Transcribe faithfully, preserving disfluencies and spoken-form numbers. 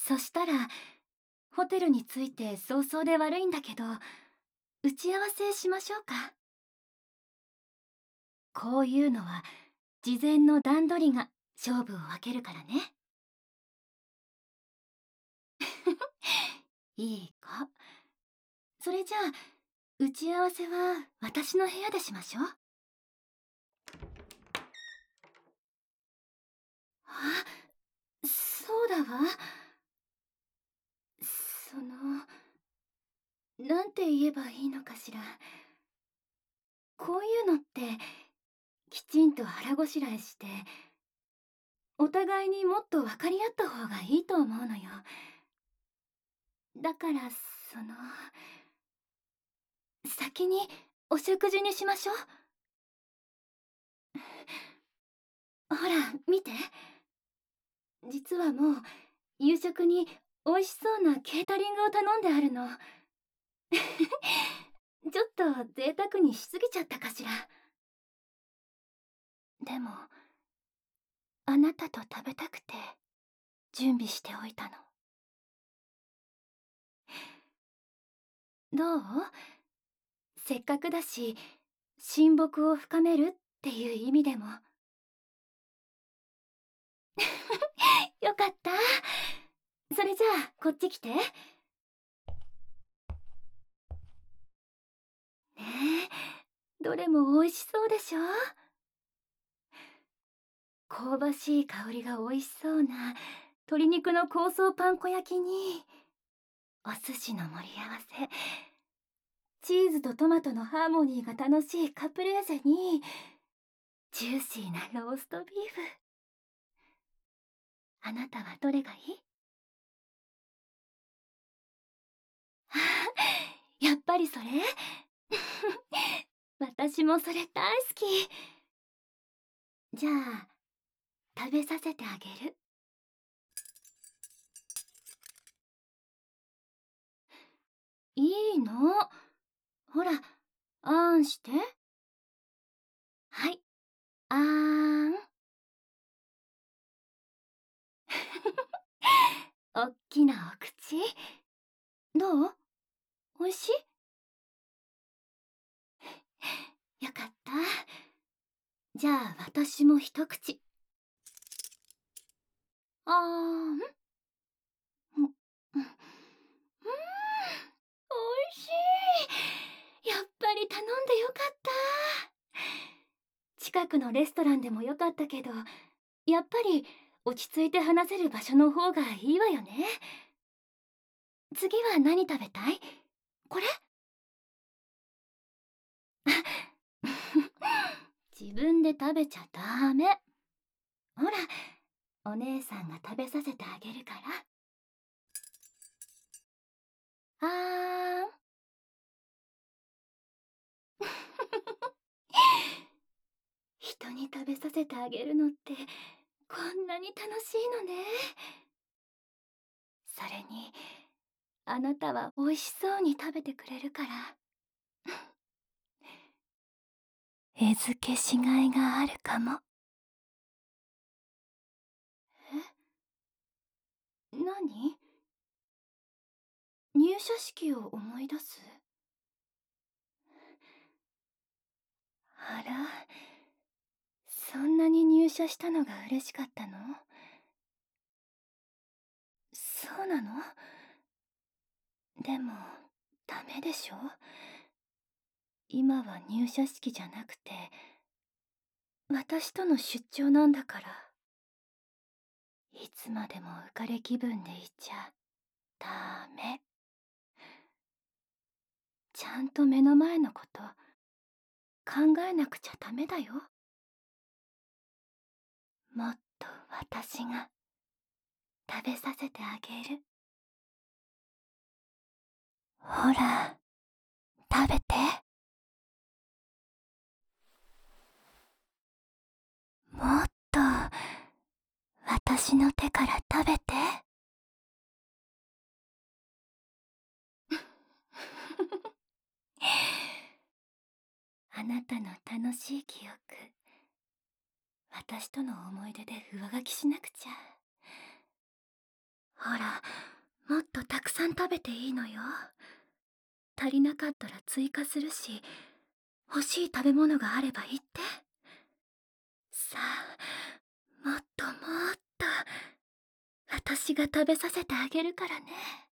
そしたら、ホテルに着いて早々で悪いんだけど、打ち合わせしましょうか。こういうのは、事前の段取りが勝負を分けるからね。いい子。それじゃあ、打ち合わせは私の部屋でしましょう。あ、そうだわ。その、なんて言えばいいのかしら。こういうのって、きちんと腹ごしらえして、お互いにもっと分かり合った方がいいと思うのよ。だから、その、先にお食事にしましょう。ほら、見て。実はもう、夕食に美味しそうなケータリングを頼んであるの。ちょっと贅沢にしすぎちゃったかしら。でも、あなたと食べたくて準備しておいたの。どう？せっかくだし、親睦を深めるっていう意味でも。よかった。それじゃあ、こっち来て。ねえ、どれも美味しそうでしょ？香ばしい香りが美味しそうな鶏肉の香草パン粉焼きに、お寿司の盛り合わせ、チーズとトマトのハーモニーが楽しいカプレーゼに、ジューシーなローストビーフ。あなたはどれがいい？あ、やっぱりそれ？私もそれ大好き。じゃあ、食べさせてあげる。いいの。ほら、あーんして。はい、あーん。おっきなお口。どう？おいしい？よかった。じゃあ、私も一口。あーん。うん、うん、うん、おいしい。やっぱり頼んでよかった。近くのレストランでもよかったけど、やっぱり落ち着いて話せる場所の方がいいわよね。次は何食べたい？これ？自分で食べちゃダメ。ほら、お姉さんが食べさせてあげるから。あーん。人に食べさせてあげるのってこんなに楽しいのね。それに、あなたは美味しそうに食べてくれるから。餌付けしがいがあるかも。え？何？入社式を思い出す？あら、そんなに入社したのが嬉しかったの？そうなの？でも、ダメでしょ？今は入社式じゃなくて、私との出張なんだから。いつまでも浮かれ気分でいちゃダメ。ちゃんと目の前のこと考えなくちゃダメだよ。もっと私が食べさせてあげる。ほら、食べて。もっと私の手から食べて。あなたの楽しい記憶、私との思い出で上書きしなくちゃ。ほら、 さん食べていいのよ。足りなかったら追加するし、欲しい食べ物があれば言って。さあ、もっともっと私が食べさせてあげるからね。